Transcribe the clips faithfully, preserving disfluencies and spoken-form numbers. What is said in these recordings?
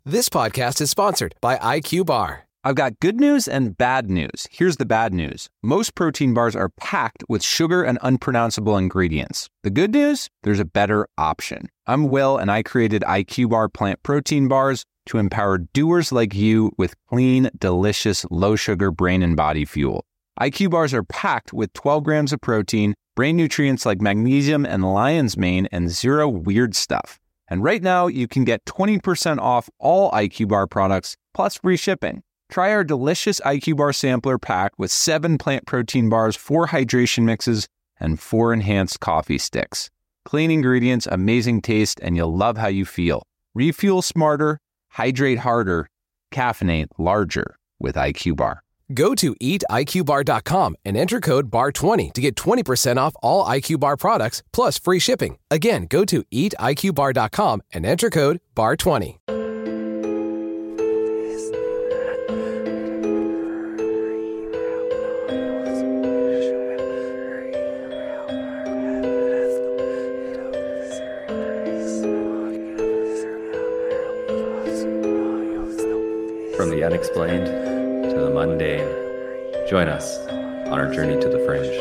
This podcast is sponsored by I Q Bar. I've got good news and bad news. Here's the bad news. Most protein bars are packed with sugar and unpronounceable ingredients. The good news? There's a better option. I'm Will, and I created I Q Bar plant protein bars to empower doers like you with clean, delicious, low-sugar brain and body fuel. I Q Bars are packed with twelve grams of protein, brain nutrients like magnesium and lion's mane, and zero weird stuff. And right now, you can get twenty percent off all I Q Bar products, plus free shipping. Try our delicious I Q Bar sampler pack with seven plant protein bars, four hydration mixes, and four enhanced coffee sticks. Clean ingredients, amazing taste, and you'll love how you feel. Refuel smarter, hydrate harder, caffeinate larger with I Q Bar. Go to eat I Q bar dot com and enter code B A R twenty to get twenty percent off all I Q Bar products plus free shipping. Again, go to eat I Q bar dot com and enter code B A R twenty. From the unexplained to the mundane, join us on our journey to the fringe.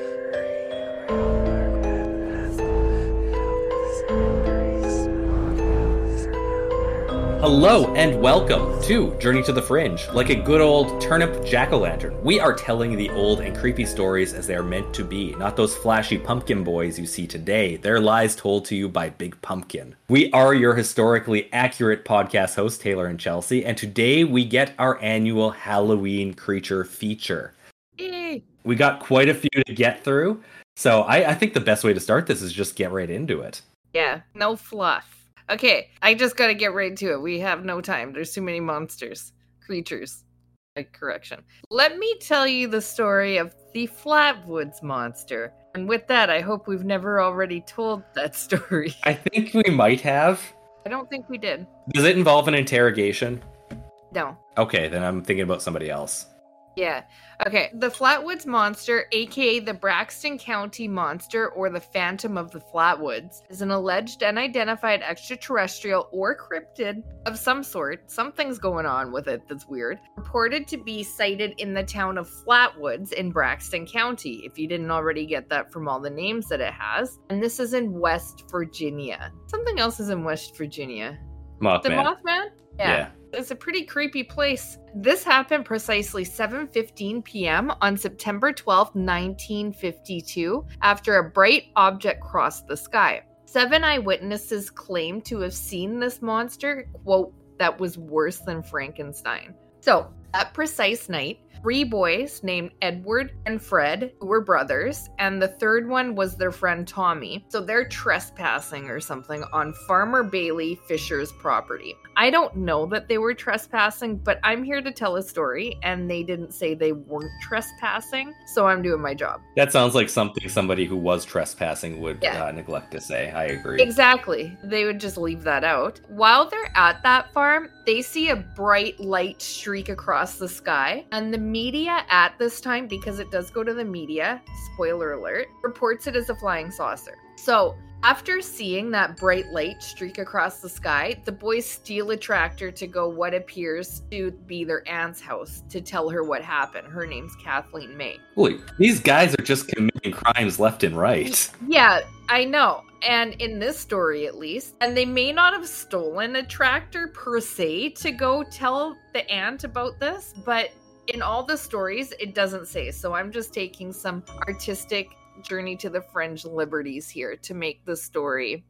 Hello and welcome to Journey to the Fringe. Like a good old turnip jack-o'-lantern, we are telling the old and creepy stories as they are meant to be, not those flashy pumpkin boys you see today. They're lies told to you by Big Pumpkin. We are your historically accurate podcast hosts, Taylor and Chelsea, and today we get our annual Halloween creature feature. Yay. We got quite a few to get through, so I, I think the best way to start this is just get right into it. Yeah, no fluff. Okay, I just gotta get right to it. We have no time. There's too many monsters. Creatures. Uh, correction. Let me tell you the story of the Flatwoods Monster. And with that, I hope we've never already told that story. I think we might have. I don't think we did. Does it involve an interrogation? No. Okay, then I'm thinking about somebody else. Yeah. Okay. The Flatwoods Monster, aka the Braxton County Monster or the Phantom of the Flatwoods, is an alleged and identified extraterrestrial or cryptid of some sort. Something's going on with it that's weird. Reported to be sighted in the town of Flatwoods in Braxton County, if you didn't already get that from all the names that it has. And this is in West Virginia. Something else is in West Virginia. Mothman. The Mothman? Yeah. Yeah. It's a pretty creepy place. This happened precisely seven fifteen p.m. on September twelfth, nineteen fifty-two, after a bright object crossed the sky. Seven eyewitnesses claimed to have seen this monster, quote, that was worse than Frankenstein. So, that precise night, three boys named Edward and Fred, who were brothers, and the third one was their friend Tommy. So they're trespassing or something on Farmer Bailey Fisher's property. I don't know that they were trespassing, but I'm here to tell a story, and they didn't say they weren't trespassing, so I'm doing my job. That sounds like something somebody who was trespassing would Yeah. uh, neglect to say. I agree. Exactly. They would just leave that out. While they're at that farm, they see a bright light streak across the sky, and the media at this time, because it does go to the media, spoiler alert, reports it as a flying saucer. So, after seeing that bright light streak across the sky, the boys steal a tractor to go what appears to be their aunt's house to tell her what happened. Her name's Kathleen May. Holy, these guys are just committing crimes left and right. Yeah, I know. And in this story, at least, and they may not have stolen a tractor per se to go tell the aunt about this, but in all the stories, it doesn't say. So I'm just taking some artistic journey to the fringe liberties here to make the story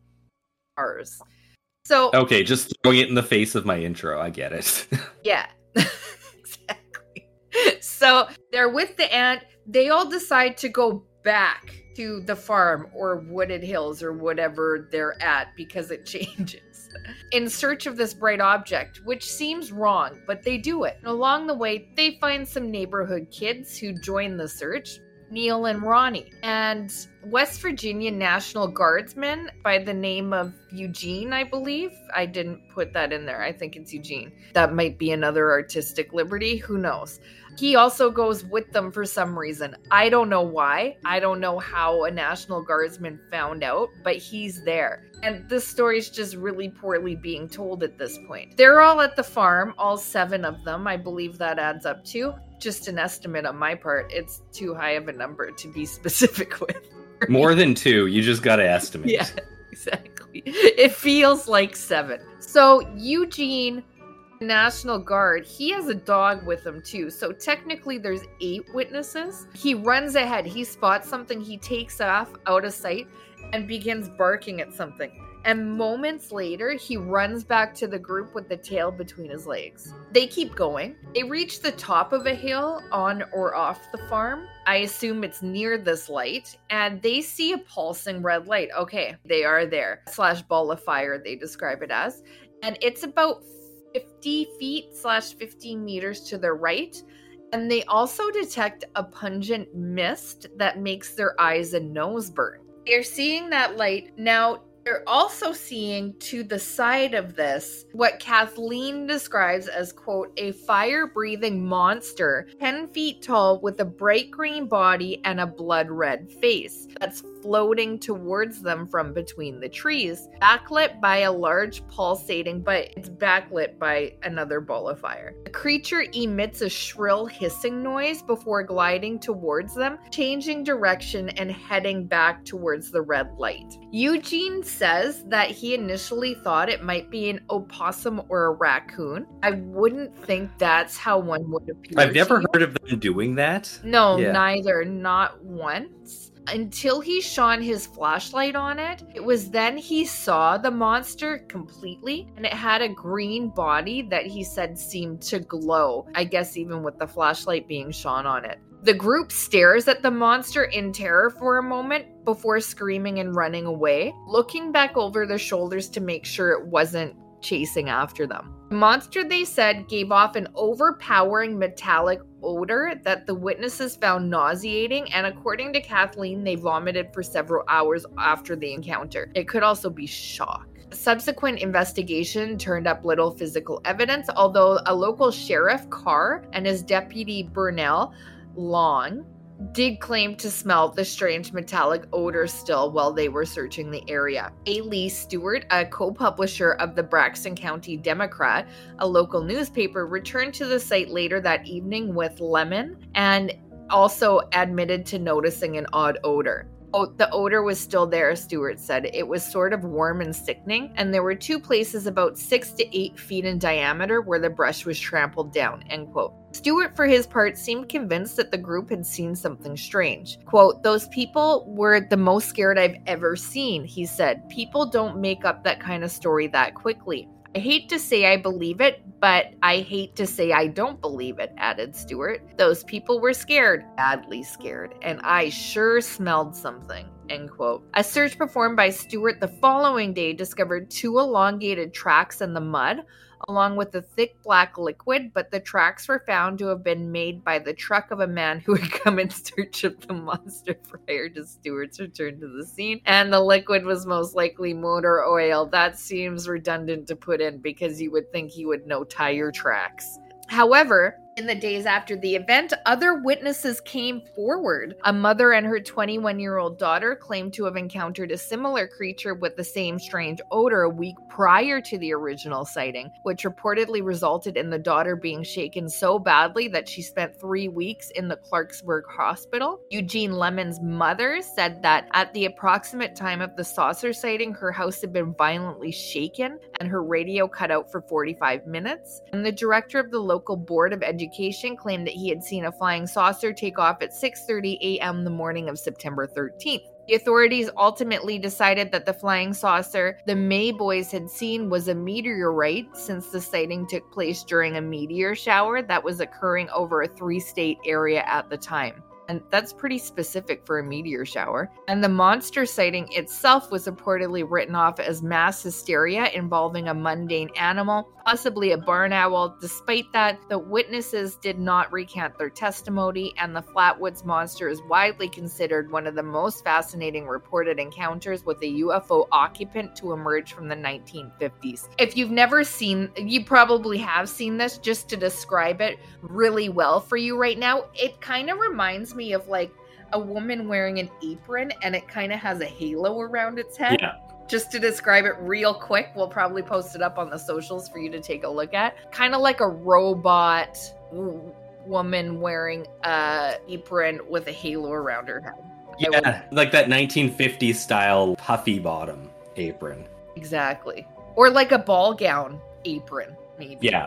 ours. So Okay, just throwing it in the face of my intro. I get it. yeah, exactly. So they're with the aunt. They all decide to go back to the farm or Wooded Hills or whatever they're at because it changes in search of this bright object, which seems wrong, but they do it. And along the way, they find some neighborhood kids who join the search. Neil and Ronnie. And West Virginia National Guardsman by the name of Eugene, I believe. I didn't put that in there. I think it's Eugene. That might be another artistic liberty. Who knows? He also goes with them for some reason. I don't know why. I don't know how a National Guardsman found out, but he's there. And this story's just really poorly being told at this point. They're all at the farm, all seven of them. I believe that adds up to. Just an estimate on my part. It's too high of a number to be specific with. More than two. You just got to estimate. Yeah, exactly. It feels like seven. So Eugene, National Guard, he has a dog with him too. So technically there's eight witnesses. He runs ahead. He spots something. He takes off out of sight and begins barking at something. And moments later, he runs back to the group with the tail between his legs. They keep going. They reach the top of a hill on or off the farm. I assume it's near this light. And they see a pulsing red light. Okay, they are there. Slash ball of fire, they describe it as. And it's about fifty feet slash fifteen meters to their right. And they also detect a pungent mist that makes their eyes and nose burn. They're seeing that light. Now, they're also seeing to the side of this what Kathleen describes as, quote, a fire-breathing monster ten feet tall with a bright green body and a blood-red face that's floating towards them from between the trees, backlit by a large pulsating, but it's backlit by another ball of fire. The creature emits a shrill hissing noise before gliding towards them, changing direction and heading back towards the red light. Eugene says that he initially thought it might be an opossum or a raccoon. I wouldn't think that's how one would appear. I've never heard of them doing that. No, yeah. Neither. Not once. Until he shone his flashlight on it. It was then he saw the monster completely, and it had a green body that he said seemed to glow, I guess even with the flashlight being shone on it. The group stares at the monster in terror for a moment before screaming and running away, looking back over their shoulders to make sure it wasn't chasing after them. The monster, they said, gave off an overpowering metallic odor that the witnesses found nauseating, and according to Kathleen, they vomited for several hours after the encounter. It could also be shock. Subsequent investigation turned up little physical evidence, although a local sheriff, Carr, and his deputy, Burnell Long, did claim to smell the strange metallic odor still while they were searching the area. A. Lee Stewart, a co-publisher of the Braxton County Democrat, a local newspaper, returned to the site later that evening with lemon and also admitted to noticing an odd odor. Oh, the odor was still there, Stewart said. It was sort of warm and sickening, and there were two places about six to eight feet in diameter where the brush was trampled down, end quote. Stewart, for his part, seemed convinced that the group had seen something strange. Quote, those people were the most scared I've ever seen, he said. People don't make up that kind of story that quickly. I hate to say I believe it, but I hate to say I don't believe it, added Stewart. Those people were scared, badly scared, and I sure smelled something, end quote. A search performed by Stewart the following day discovered two elongated tracks in the mud, along with a thick black liquid, but the tracks were found to have been made by the truck of a man who had come in search of the monster prior to Stewart's return to the scene, and the liquid was most likely motor oil. That seems redundant to put in because you would think he would know tire tracks. However, in the days after the event, other witnesses came forward. A mother and her twenty-one-year-old daughter claimed to have encountered a similar creature with the same strange odor a week prior to the original sighting, which reportedly resulted in the daughter being shaken so badly that she spent three weeks in the Clarksburg hospital. Eugene Lemon's mother said that at the approximate time of the saucer sighting, her house had been violently shaken and her radio cut out for forty-five minutes. And the director of the local board of education Education claimed that he had seen a flying saucer take off at six thirty a.m. the morning of September thirteenth. The authorities ultimately decided that the flying saucer the May boys had seen was a meteorite, since the sighting took place during a meteor shower that was occurring over a three-state area at the time. And that's pretty specific for a meteor shower. And the monster sighting itself was reportedly written off as mass hysteria involving a mundane animal, possibly a barn owl. Despite that, the witnesses did not recant their testimony, and the Flatwoods Monster is widely considered one of the most fascinating reported encounters with a U F O occupant to emerge from the nineteen fifties. If you've never seen, you probably have seen this. Just to describe it really well for you right now, it kind of reminds me of like a woman wearing an apron, and it kind of has a halo around its head. Yeah. Just to describe it real quick, we'll probably post it up on the socials for you to take a look at. Kind of like a robot w- woman wearing a apron with a halo around her head. Yeah, would... like that nineteen fifties style puffy bottom apron. Exactly. Or like a ball gown apron, maybe. Yeah.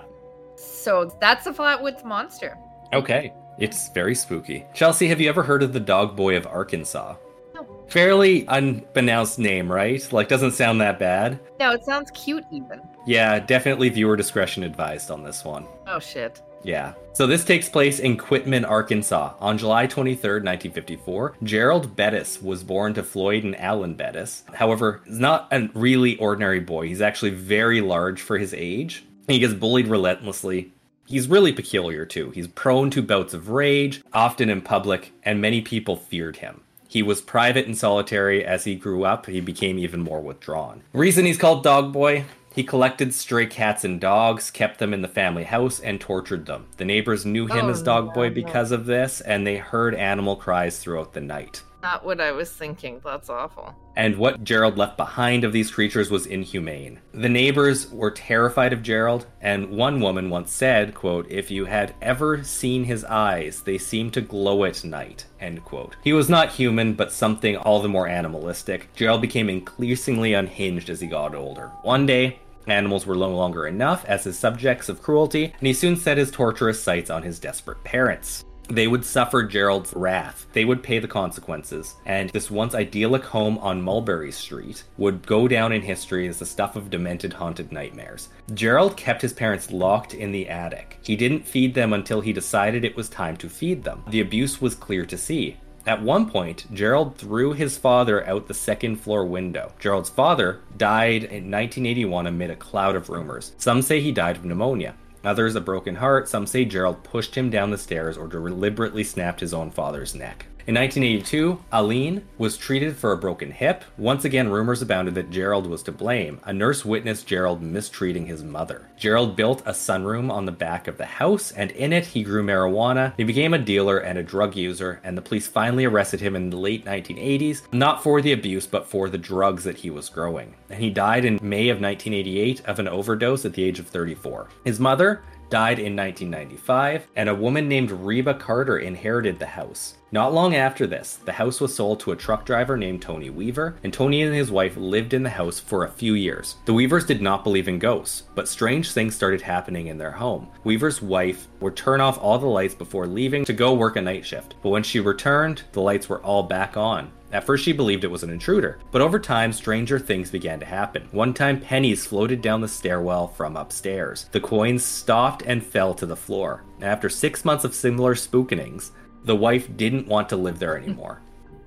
So that's a Flatwoods Monster. Okay. It's very spooky. Chelsea, have you ever heard of the Dog Boy of Arkansas? No. Fairly unbeknownst name, right? Like, doesn't sound that bad. No, it sounds cute even. Yeah, definitely viewer discretion advised on this one. Oh, shit. Yeah. So this takes place in Quitman, Arkansas. On July twenty-third, nineteen fifty-four, Gerald Bettis was born to Floyd and Alan Bettis. However, he's not a really ordinary boy. He's actually very large for his age. He gets bullied relentlessly. He's really peculiar, too. He's prone to bouts of rage, often in public, and many people feared him. He was private and solitary. As he grew up, he became even more withdrawn. Reason he's called Dog Boy? He collected stray cats and dogs, kept them in the family house, and tortured them. The neighbors knew him oh, as Dog no, Boy no. because of this, and they heard animal cries throughout the night. Not what I was thinking. That's awful. And what Gerald left behind of these creatures was inhumane. The neighbors were terrified of Gerald, and one woman once said, quote, "If you had ever seen his eyes, they seemed to glow at night," end quote. He was not human, but something all the more animalistic. Gerald became increasingly unhinged as he got older. One day, animals were no longer enough as his subjects of cruelty, and he soon set his torturous sights on his desperate parents. They would suffer Gerald's wrath. They would pay the consequences. And this once idyllic home on Mulberry Street would go down in history as the stuff of demented, haunted nightmares. Gerald kept his parents locked in the attic. He didn't feed them until he decided it was time to feed them. The abuse was clear to see. At one point, Gerald threw his father out the second floor window. Gerald's father died in nineteen eighty-one amid a cloud of rumors. Some say he died of pneumonia. Others a broken heart. Some say Gerald pushed him down the stairs or deliberately snapped his own father's neck. In nineteen eighty-two, Aline was treated for a broken hip. Once again, rumors abounded that Gerald was to blame. A nurse witnessed Gerald mistreating his mother. Gerald built a sunroom on the back of the house, and in it he grew marijuana. He became a dealer and a drug user, and the police finally arrested him in the late nineteen eighties, not for the abuse, but for the drugs that he was growing. And he died in May of nineteen eighty-eight of an overdose at the age of thirty-four. His mother died in nineteen ninety-five, and a woman named Reba Carter inherited the house. Not long after this, the house was sold to a truck driver named Tony Weaver, and Tony and his wife lived in the house for a few years. The Weavers did not believe in ghosts, but strange things started happening in their home. Weaver's wife would turn off all the lights before leaving to go work a night shift, but when she returned, the lights were all back on. At first she believed it was an intruder, but over time, stranger things began to happen. One time, pennies floated down the stairwell from upstairs. The coins stopped and fell to the floor. After six months of similar spookenings, the wife didn't want to live there anymore.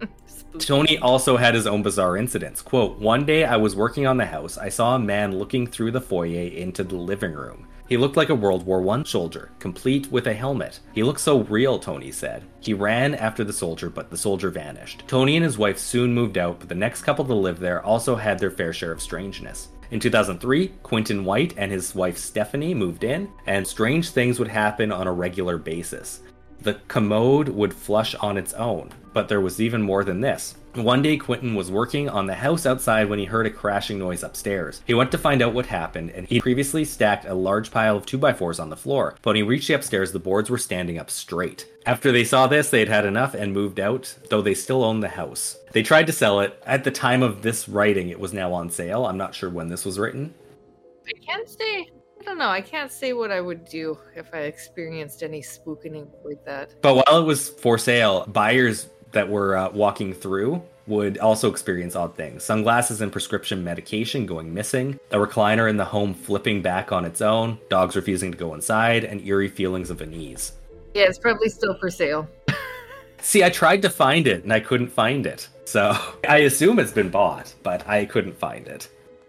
Tony also had his own bizarre incidents. Quote, "One day I was working on the house. I saw a man looking through the foyer into the living room. He looked like a World War One soldier, complete with a helmet. He looked so real," Tony said. He ran after the soldier, but the soldier vanished. Tony and his wife soon moved out, but the next couple to live there also had their fair share of strangeness. In two thousand three, Quentin White and his wife Stephanie moved in, and strange things would happen on a regular basis. The commode would flush on its own, but there was even more than this. One day, Quentin was working on the house outside when he heard a crashing noise upstairs. He went to find out what happened, and he previously stacked a large pile of two by fours on the floor. But when he reached the upstairs, the boards were standing up straight. After they saw this, they had had enough and moved out, though they still owned the house. They tried to sell it. At the time of this writing, it was now on sale. I'm not sure when this was written. I can't say. I don't know. I can't say what I would do if I experienced any spookening like that. But while it was for sale, buyers that were uh, walking through would also experience odd things. Sunglasses and prescription medication going missing, a recliner in the home flipping back on its own, dogs refusing to go inside, and eerie feelings of unease. Yeah, it's probably still for sale. See, I tried to find it, and I couldn't find it. So I assume it's been bought, but I couldn't find it.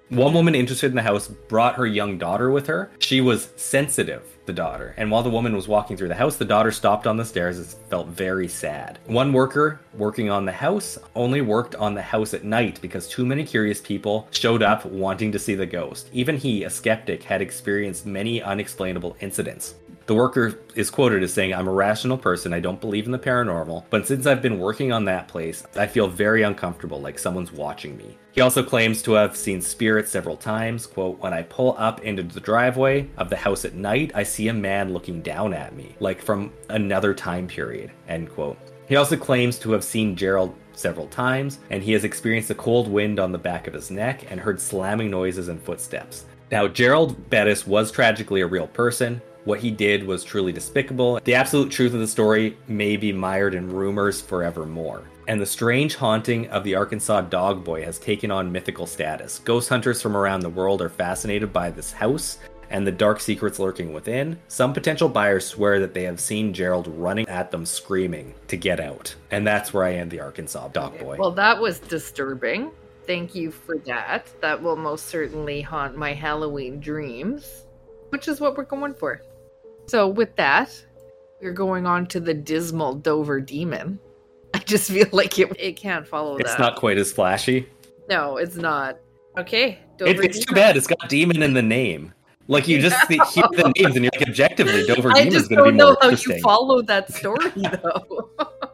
One woman interested in the house brought her young daughter with her. She was sensitive, the daughter. And while the woman was walking through the house, the daughter stopped on the stairs and felt very sad. One worker working on the house only worked on the house at night because too many curious people showed up wanting to see the ghost. Even he, a skeptic, had experienced many unexplainable incidents. The worker is quoted as saying, "I'm a rational person. I don't believe in the paranormal. But since I've been working on that place, I feel very uncomfortable, like someone's watching me." He also claims to have seen spirits several times. Quote, "When I pull up into the driveway of the house at night, I see a man looking down at me, like from another time period." End quote. He also claims to have seen Gerald several times, and he has experienced a cold wind on the back of his neck and heard slamming noises and footsteps. Now, Gerald Bettis was tragically a real person. What he did was truly despicable. The absolute truth of the story may be mired in rumors forevermore. And the strange haunting of the Arkansas Dog Boy has taken on mythical status. Ghost hunters from around the world are fascinated by this house and the dark secrets lurking within. Some potential buyers swear that they have seen Gerald running at them screaming to get out. And that's where I end the Arkansas Dog Boy. Well, that was disturbing. Thank you for that. That will most certainly haunt my Halloween dreams, which is what we're going for. So with that, we're going on to the dismal Dover Demon. I just feel like it, it can't follow it's that. It's not quite as flashy. No, it's not. Okay, Dover it, It's Demon. too bad. It's got demon in the name. Like, you just see, hear the names and you're like, objectively, Dover Demon is going to be more interesting. I just don't know how you follow that story, though.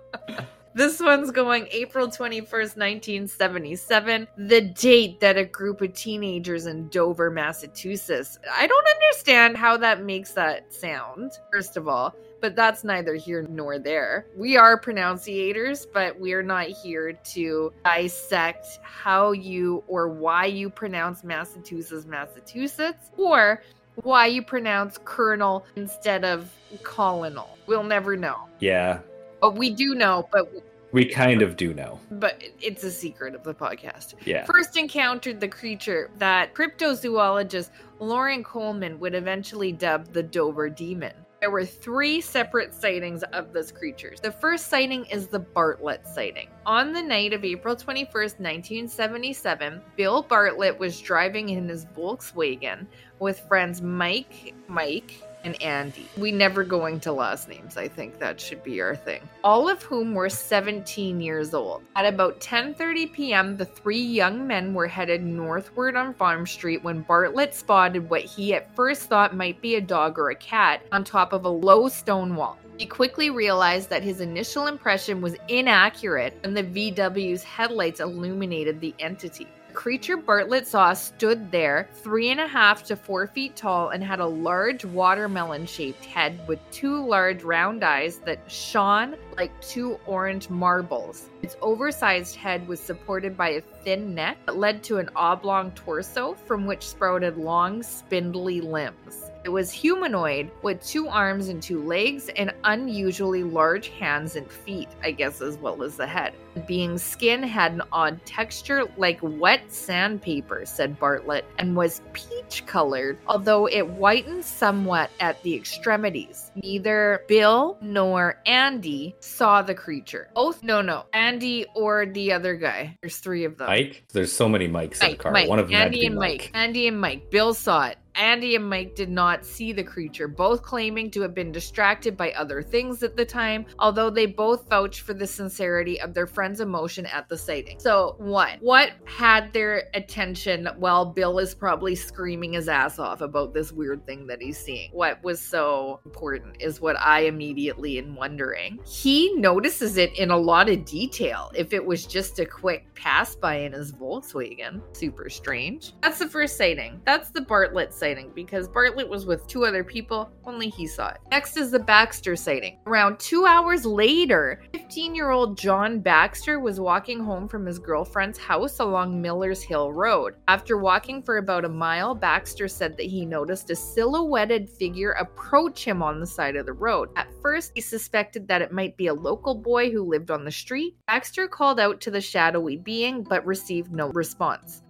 This one's going April twenty-first, nineteen seventy-seven, the date that a group of teenagers in Dover, Massachusetts. I don't understand how that makes that sound, first of all, but that's neither here nor there. We are pronunciators, but we're not here to dissect how you or why you pronounce Massachusetts, Massachusetts, or why you pronounce colonel instead of colonel. We'll never know. Yeah. But we do know, but... We kind of do know. But it's a secret of the podcast. Yeah. First encountered the creature that cryptozoologist Lauren Coleman would eventually dub the Dover Demon. There were three separate sightings of this creature. The first sighting is the Bartlett sighting. On the night of April twenty-first, nineteen seventy-seven, Bill Bartlett was driving in his Volkswagen with friends Mike, Mike, and Andy. We never go into last names. I think that should be our thing. All of whom were seventeen years old. At about ten thirty p.m., the three young men were headed northward on Farm Street when Bartlett spotted what he at first thought might be a dog or a cat on top of a low stone wall. He quickly realized that his initial impression was inaccurate and the V W's headlights illuminated the entity. The creature Bartlett saw stood there, three and a half to four feet tall, and had a large watermelon-shaped head with two large round eyes that shone like two orange marbles. Its oversized head was supported by a thin neck that led to an oblong torso from which sprouted long, spindly limbs. It was humanoid with two arms and two legs and unusually large hands and feet, I guess, as well as the head. The being's skin had an odd texture like wet sandpaper, said Bartlett, and was peach-colored, although it whitened somewhat at the extremities. Neither Bill nor Andy saw the creature. Both, no, no, Andy or the other guy. There's three of them. Mike? There's so many Mikes Mike, in the car. Mike, One of them Andy had to be and Mike. Mike. Andy and Mike. Bill saw it. Andy and Mike did not see the creature, both claiming to have been distracted by other things at the time, although they both vouched for the sincerity of their friend's emotion at the sighting. So, one, what had their attention while Bill is probably screaming his ass off about this weird thing that he's seeing? What was so important is what I immediately am wondering. He notices it in a lot of detail. If it was just a quick pass by in his Volkswagen, super strange. That's the first sighting. That's the Bartlett sighting. Sighting because Bartlett was with two other people, only he saw it. Next is the Baxter sighting. Around two hours later, fifteen-year-old John Baxter was walking home from his girlfriend's house along Millers Hill Road. After walking for about a mile, Baxter said that he noticed a silhouetted figure approach him on the side of the road. At first, he suspected that it might be a local boy who lived on the street. Baxter called out to the shadowy being, but received no response.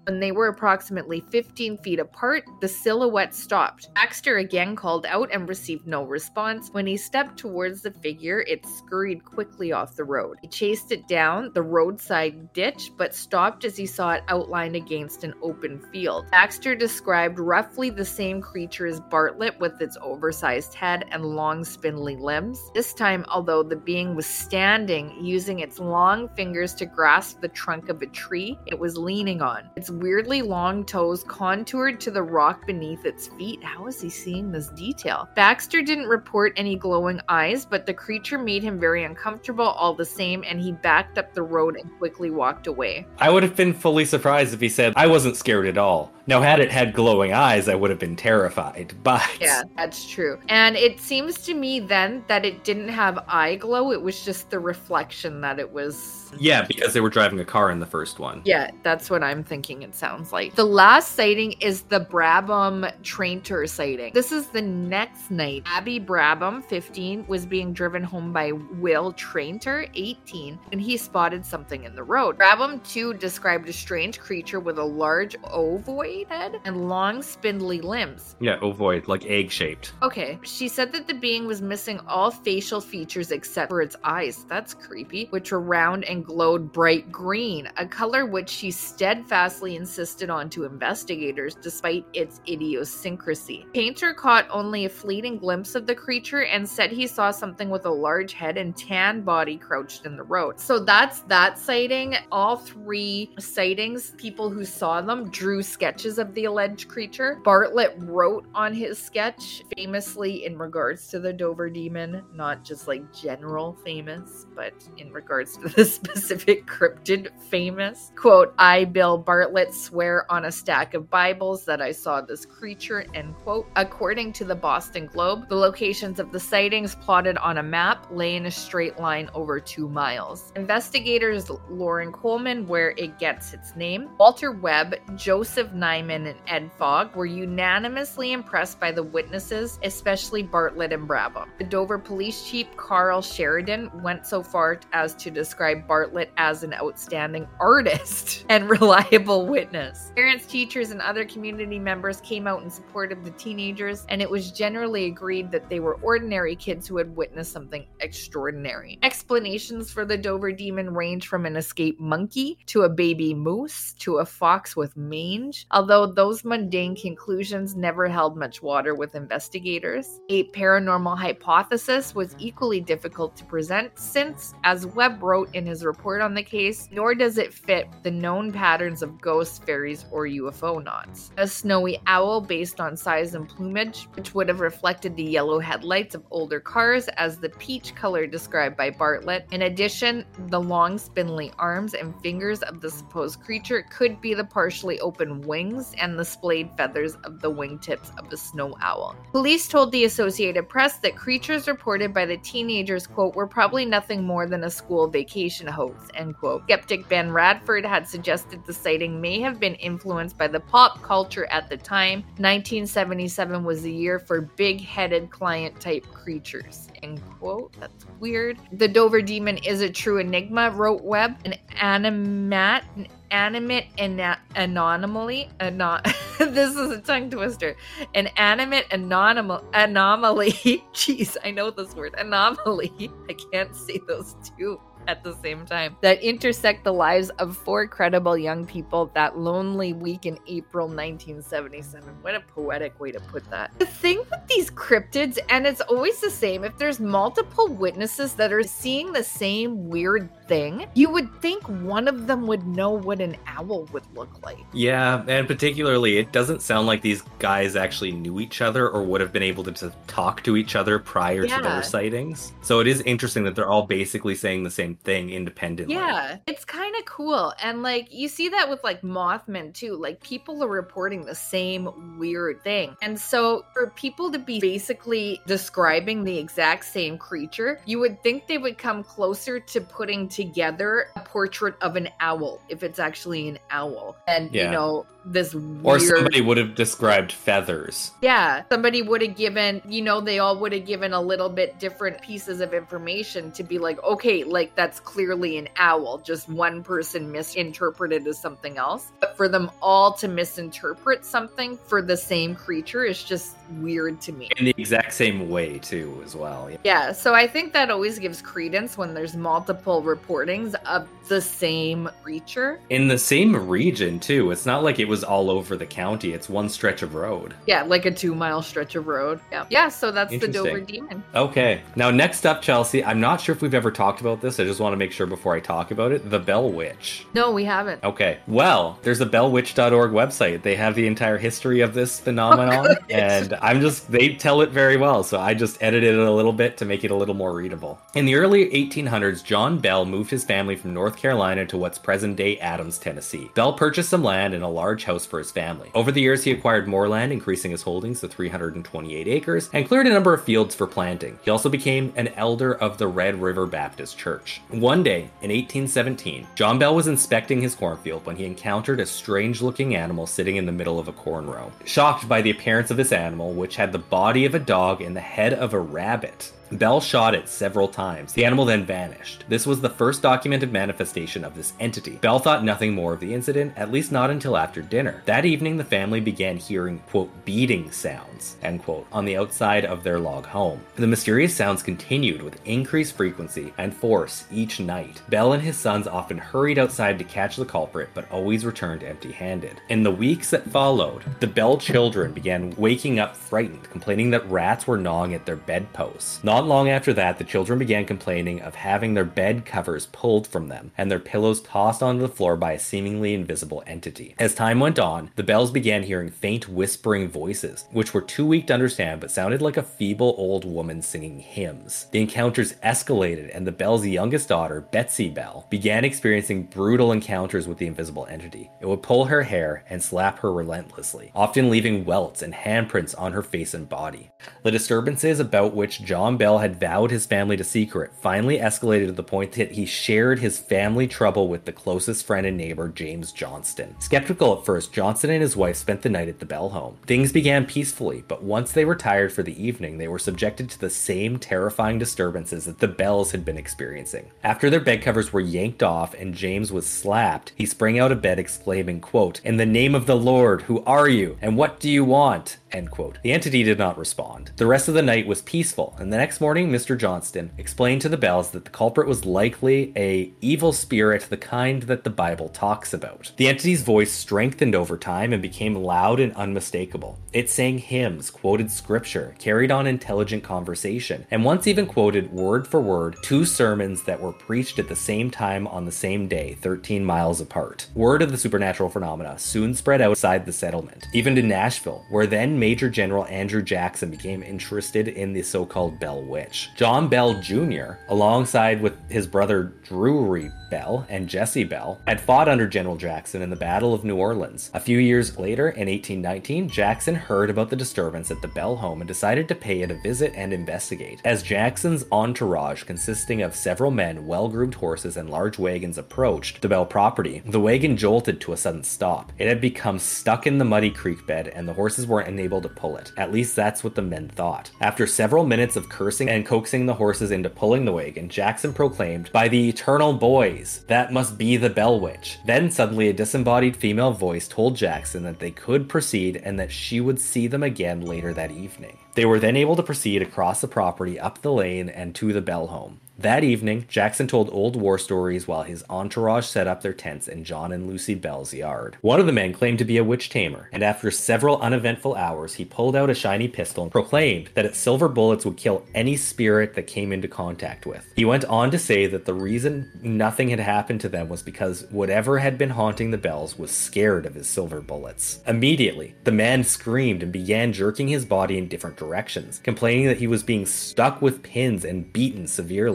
When they were approximately fifteen feet apart, the silhouette stopped. Baxter again called out and received no response. When he stepped towards the figure, it scurried quickly off the road. He chased it down the roadside ditch, but stopped as he saw it outlined against an open field. Baxter described roughly the same creature as Bartlett, with its oversized head and long spindly limbs. This time, although the being was standing, using its long fingers to grasp the trunk of a tree it was leaning on. Its weirdly long toes contoured to the rock beneath its feet. How is he seeing this detail? Baxter didn't report any glowing eyes, but the creature made him very uncomfortable all the same, and he backed up the road and quickly walked away. I would have been fully surprised if he said, I wasn't scared at all. Now, had it had glowing eyes, I would have been terrified, but... Yeah, that's true. And it seems to me then that it didn't have eye glow, it was just the reflection that it was... Yeah, because they were driving a car in the first one. Yeah, that's what I'm thinking it sounds like. The last sighting is the Brabham Trainter sighting. This is the next night. Abby Brabham, fifteen, was being driven home by Will Trainter, eighteen, and he spotted something in the road. Brabham, too, described a strange creature with a large ovoid head and long spindly limbs. Yeah, ovoid, like egg-shaped. Okay, she said that the being was missing all facial features except for its eyes. That's creepy, which were round and glowed bright green, a color which she steadfastly insisted on to investigators despite its idiosyncrasy. Painter caught only a fleeting glimpse of the creature and said he saw something with a large head and tan body crouched in the road. So that's that sighting. All three sightings, people who saw them drew sketches of the alleged creature. Bartlett wrote on his sketch, famously in regards to the Dover Demon, not just like general famous, but in regards to the specific cryptid famous. Quote, I, Bill Bartlett, swear on a stack of Bibles that I saw this creature, end quote. According to the Boston Globe, the locations of the sightings plotted on a map lay in a straight line over two miles. Investigators Lauren Coleman, where it gets its name, Walter Webb, Joseph Nyman, and Ed Fogg were unanimously impressed by the witnesses, especially Bartlett and Brabham. The Dover police chief, Carl Sheridan, went so far as to describe Bartlett as an outstanding artist and reliable witness. Parents, teachers, and other community members came out in support of the teenagers, and it was generally agreed that they were ordinary kids who had witnessed something extraordinary. Explanations for the Dover Demon range from an escaped monkey to a baby moose to a fox with mange, although those mundane conclusions never held much water with investigators. A paranormal hypothesis was equally difficult to present since, as Webb wrote in his report on the case, nor does it fit the known patterns of ghosts, fairies, or U F O knots. A snowy owl based on size and plumage, which would have reflected the yellow headlights of older cars as the peach color described by Bartlett. In addition, the long spindly arms and fingers of the supposed creature could be the partially open wings and the splayed feathers of the wingtips of a snow owl. Police told the Associated Press that creatures reported by the teenagers, quote, were probably nothing more than a school vacation hoax, end quote. Skeptic Ben Radford had suggested the sighting may have been influenced by the pop culture at the time. nineteen seventy-seven was the year for big-headed client-type creatures, end quote. That's weird. The Dover Demon is a true enigma, wrote Webb. An animat... animate ana- anomaly, ano- this is a tongue twister, an animate anomal- anomaly, jeez, I know this word, anomaly, I can't say those two at the same time, that intersect the lives of four credible young people that lonely week in April nineteen seventy-seven. What a poetic way to put that. The thing with these cryptids, and it's always the same, if there's multiple witnesses that are seeing the same weird thing, you would think one of them would know what an owl would look like. Yeah, and particularly, it doesn't sound like these guys actually knew each other or would have been able to, to talk to each other prior yeah. to their sightings. So it is interesting that they're all basically saying the same thing independently. Yeah, it's kind of cool. And like, you see that with like Mothman too. Like, people are reporting the same weird thing. And so for people to be basically describing the exact same creature, you would think they would come closer to putting together a portrait of an owl, if it's actually an owl. And, Yeah. you know, this weird... Or somebody would have described feathers. Yeah, somebody would have given, you know, they all would have given a little bit different pieces of information to be like, okay, like that's clearly an owl. Just one person misinterpreted as something else. But for them all to misinterpret something for the same creature is just weird to me. In the exact same way, too, as well. Yeah. Yeah, so I think that always gives credence when there's multiple reportings of the same creature. In the same region, too. It's not like it was all over the county. It's one stretch of road. Yeah, like a two mile stretch of road. Yeah, yeah. So that's the Interesting. Dover Demon. Okay. Now, next up, Chelsea, I'm not sure if we've ever talked about this. I just want to make sure before I talk about it. The Bell Witch. No, we haven't. Okay. Well, there's a bell witch dot org website. They have the entire history of this phenomenon. Oh, and I'm just, they tell it very well. So I just edited it a little bit to make it a little more readable. In the early eighteen hundreds, John Bell moved his family from North Carolina to what's present-day Adams, Tennessee. Bell purchased some land and a large house for his family. Over the years, he acquired more land, increasing his holdings to three hundred twenty-eight acres, and cleared a number of fields for planting. He also became an elder of the Red River Baptist Church. One day, in eighteen seventeen, John Bell was inspecting his cornfield when he encountered a strange-looking animal sitting in the middle of a corn row. Shocked by the appearance of this animal, which had the body of a dog and the head of a rabbit, Bell shot it several times. The animal then vanished. This was the first documented manifestation of this entity. Bell thought nothing more of the incident, at least not until after dinner. That evening, the family began hearing, quote, beating sounds, end quote, on the outside of their log home. The mysterious sounds continued with increased frequency and force each night. Bell and his sons often hurried outside to catch the culprit, but always returned empty-handed. In the weeks that followed, the Bell children began waking up frightened, complaining that rats were gnawing at their bedposts. Not long after that, the children began complaining of having their bed covers pulled from them and their pillows tossed onto the floor by a seemingly invisible entity. As time went on, the Bells began hearing faint whispering voices, which were too weak to understand but sounded like a feeble old woman singing hymns. The encounters escalated, and the Bells' youngest daughter, Betsy Bell, began experiencing brutal encounters with the invisible entity. It would pull her hair and slap her relentlessly, often leaving welts and handprints on her face and body. The disturbances about which John Bell had vowed his family to secret finally escalated to the point that he shared his family trouble with the closest friend and neighbor, James Johnston. Skeptical at first, Johnston and his wife spent the night at the Bell home. Things began peacefully, but once they retired for the evening, they were subjected to the same terrifying disturbances that the Bells had been experiencing. After their bed covers were yanked off and James was slapped, he sprang out of bed exclaiming, quote, "In the name of the Lord, who are you, and what do you want?" End quote. The entity did not respond. The rest of the night was peaceful, and the next morning, Mister Johnston explained to the Bells that the culprit was likely a evil spirit, the kind that the Bible talks about. The entity's voice strengthened over time and became loud and unmistakable. It sang hymns, quoted scripture, carried on intelligent conversation, and once even quoted word for word two sermons that were preached at the same time on the same day, thirteen miles apart. Word of the supernatural phenomena soon spread outside the settlement, even to Nashville, where then Major General Andrew Jackson became interested in the so-called Bell Witch. John Bell Junior, alongside with his brother Drury Bell and Jesse Bell, had fought under General Jackson in the Battle of New Orleans. A few years later, in eighteen nineteen, Jackson heard about the disturbance at the Bell home and decided to pay it a visit and investigate. As Jackson's entourage, consisting of several men, well-groomed horses, and large wagons, approached the Bell property, the wagon jolted to a sudden stop. It had become stuck in the muddy creek bed, and the horses weren't unable to pull it. At least that's what the men thought. After several minutes of cursing and coaxing the horses into pulling the wagon, Jackson proclaimed, "By the eternal boys, that must be the Bell Witch." Then suddenly a disembodied female voice told Jackson that they could proceed and that she would see them again later that evening. They were then able to proceed across the property, up the lane, and to the Bell home. That evening, Jackson told old war stories while his entourage set up their tents in John and Lucy Bell's yard. One of the men claimed to be a witch tamer, and after several uneventful hours, he pulled out a shiny pistol and proclaimed that its silver bullets would kill any spirit that came into contact with. He went on to say that the reason nothing had happened to them was because whatever had been haunting the Bells was scared of his silver bullets. Immediately, the man screamed and began jerking his body in different directions, complaining that he was being stuck with pins and beaten severely.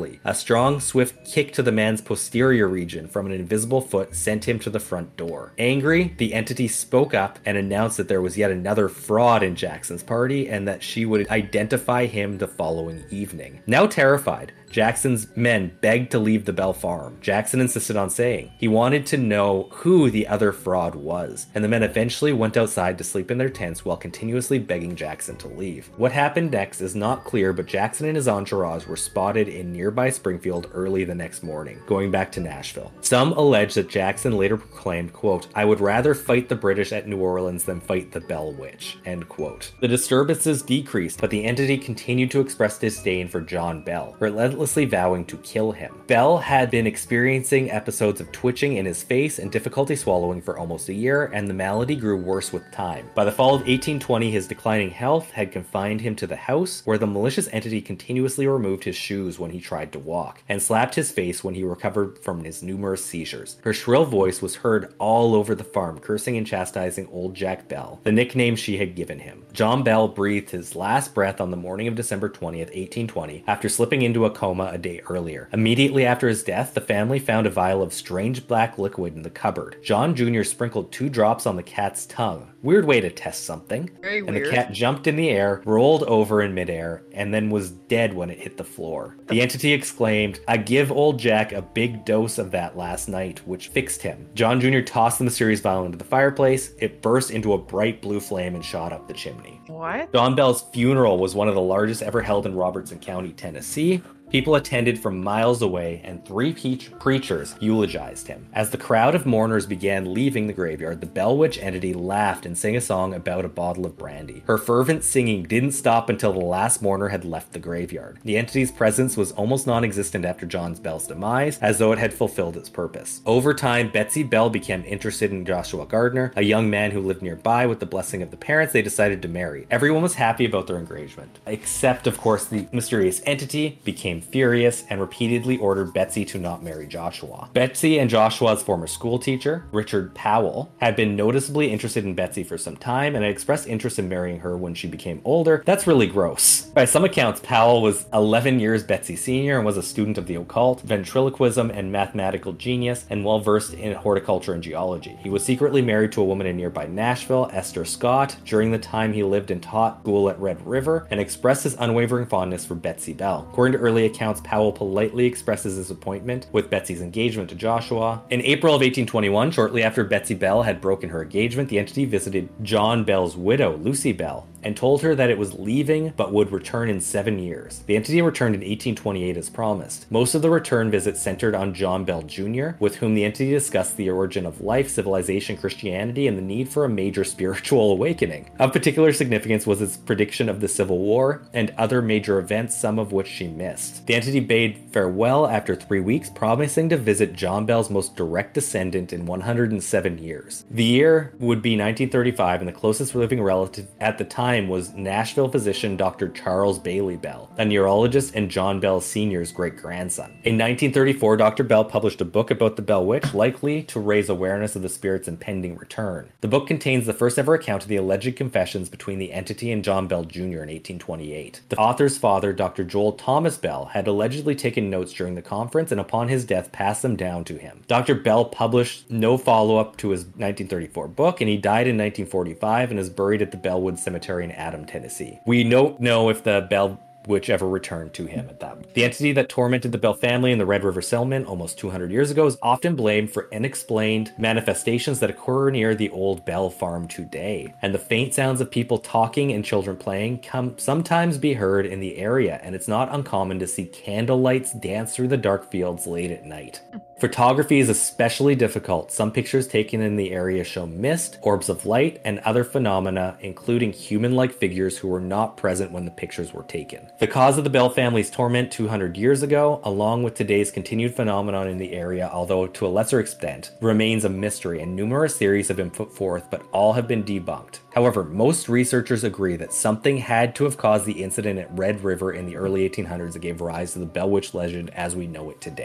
quickly. A strong, swift kick to the man's posterior region from an invisible foot sent him to the front door. Angry, the entity spoke up and announced that there was yet another fraud in Jackson's party and that she would identify him the following evening. Now terrified, Jackson's men begged to leave the Bell farm. Jackson insisted on staying. He wanted to know who the other fraud was, and the men eventually went outside to sleep in their tents while continuously begging Jackson to leave. What happened next is not clear, but Jackson and his entourage were spotted in nearby Springfield early the next morning, going back to Nashville. Some allege that Jackson later proclaimed, quote, "I would rather fight the British at New Orleans than fight the Bell Witch," end quote. The disturbances decreased, but the entity continued to express disdain for John Bell, relentlessly vowing to kill him. Bell had been experiencing episodes of twitching in his face and difficulty swallowing for almost a year, and the malady grew worse with time. By the fall of eighteen twenty, his declining health had confined him to the house, where the malicious entity continuously removed his shoes when he tried to walk, and slapped his face when he recovered from his numerous seizures. Her shrill voice was heard all over the farm, cursing and chastising old Jack Bell, the nickname she had given him. John Bell breathed his last breath on the morning of December twentieth, eighteen twenty, after slipping into a coma a day earlier. Immediately after his death, the family found a vial of strange black liquid in the cupboard. John Junior sprinkled two drops on the cat's tongue. Weird way to test something. Very and weird. The cat jumped in the air, rolled over in midair, and then was dead when it hit the floor. The entity exclaimed, "I give old Jack a big dose of that last night," which fixed him. John Junior tossed the mysterious vial into the fireplace. It burst into a bright blue flame and shot up the chimney. What? John Bell's funeral was one of the largest ever held in Robertson County, Tennessee. People attended from miles away, and three pe- preachers eulogized him. As the crowd of mourners began leaving the graveyard, the Bell Witch entity laughed and sang a song about a bottle of brandy. Her fervent singing didn't stop until the last mourner had left the graveyard. The entity's presence was almost non-existent after John Bell's demise, as though it had fulfilled its purpose. Over time, Betsy Bell became interested in Joshua Gardner, a young man who lived nearby. With the blessing of the parents, they decided to marry. Everyone was happy about their engagement, except, of course, the mysterious entity became furious and repeatedly ordered Betsy to not marry Joshua. Betsy and Joshua's former school teacher, Richard Powell, had been noticeably interested in Betsy for some time and had expressed interest in marrying her when she became older. That's really gross. By some accounts, Powell was eleven years Betsy's senior and was a student of the occult, ventriloquism, and mathematical genius, and well-versed in horticulture and geology. He was secretly married to a woman in nearby Nashville, Esther Scott, during the time he lived and taught school at Red River, and expressed his unwavering fondness for Betsy Bell. According to early accounts, Powell politely expresses his appointment with Betsy's engagement to Joshua. In April of eighteen twenty-one, shortly after Betsy Bell had broken her engagement, the entity visited John Bell's widow, Lucy Bell, and told her that it was leaving but would return in seven years. The entity returned in eighteen twenty-eight as promised. Most of the return visits centered on John Bell Junior, with whom the entity discussed the origin of life, civilization, Christianity, and the need for a major spiritual awakening. Of particular significance was its prediction of the Civil War and other major events, some of which she missed. The entity bade farewell after three weeks, promising to visit John Bell's most direct descendant in one hundred seven years. The year would be nineteen thirty-five, and the closest living relative at the time was Nashville physician Doctor Charles Bailey Bell, a neurologist and John Bell Senior's great-grandson. In nineteen thirty-four, Doctor Bell published a book about the Bell Witch, likely to raise awareness of the spirit's impending return. The book contains the first ever account of the alleged confessions between the entity and John Bell Junior in eighteen twenty-eight. The author's father, Doctor Joel Thomas Bell, had allegedly taken notes during the conference and upon his death passed them down to him. Doctor Bell published no follow-up to his nineteen thirty-four book, and he died in nineteen forty-five and is buried at the Bellwood Cemetery in Adam, Tennessee. We don't know if the Bell Witch ever returned to him at that point. The entity that tormented the Bell family in the Red River settlement almost two hundred years ago is often blamed for unexplained manifestations that occur near the old Bell farm today. And the faint sounds of people talking and children playing can sometimes be heard in the area, and it's not uncommon to see candle lights dance through the dark fields late at night. Photography is especially difficult. Some pictures taken in the area show mist, orbs of light, and other phenomena, including human-like figures who were not present when the pictures were taken. The cause of the Bell family's torment two hundred years ago, along with today's continued phenomenon in the area, although to a lesser extent, remains a mystery, and numerous theories have been put forth, but all have been debunked. However, most researchers agree that something had to have caused the incident at Red River in the early eighteen hundreds that gave rise to the Bell Witch legend as we know it today.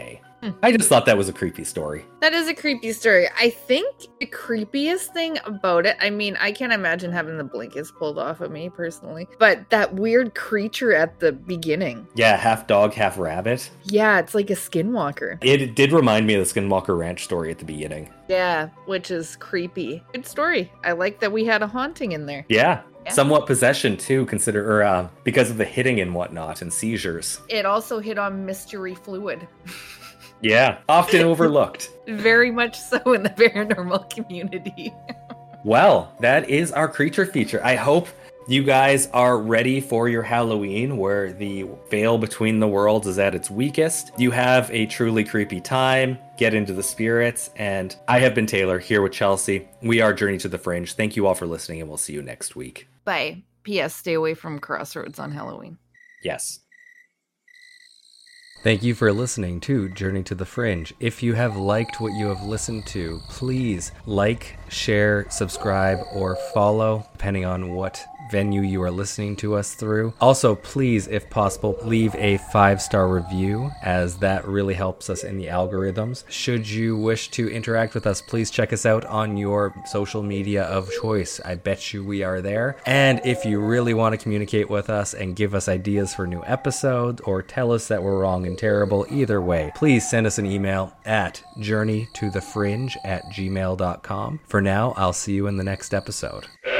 I just thought that was a creepy story. That is a creepy story. I think the creepiest thing about it, I mean, I can't imagine having the blankets pulled off of me personally, but that weird creature at the beginning. Yeah, half dog, half rabbit. Yeah, it's like a skinwalker. It did remind me of the Skinwalker Ranch story at the beginning. Yeah, which is creepy. Good story. I like that we had a haunting in there. Yeah. Yeah. Somewhat possession too, consider or, uh, because of the hitting and whatnot and seizures. It also hit on mystery fluid. Yeah, often overlooked. Very much so in the paranormal community. Well, that is our creature feature. I hope you guys are ready for your Halloween, where the veil between the worlds is at its weakest. You have a truly creepy time. Get into the spirits. And I have been Taylor, here with Chelsea. We are Journey to the Fringe. Thank you all for listening, and we'll see you next week. Bye. P S. Stay away from crossroads on Halloween. Yes. Thank you for listening to Journey to the Fringe. If you have liked what you have listened to, please like, share, subscribe, or follow, depending on what venue you are listening to us through. Also, please, if possible, leave a five-star review, as that really helps us in the algorithms. Should you wish to interact with us, please check us out on your social media of choice. I bet you we are there. And if you really want to communicate with us and give us ideas for new episodes, or tell us that we're wrong and terrible, either way, please send us an email at journeytothefringe at gmail dot com. For now, I'll see you in the next episode.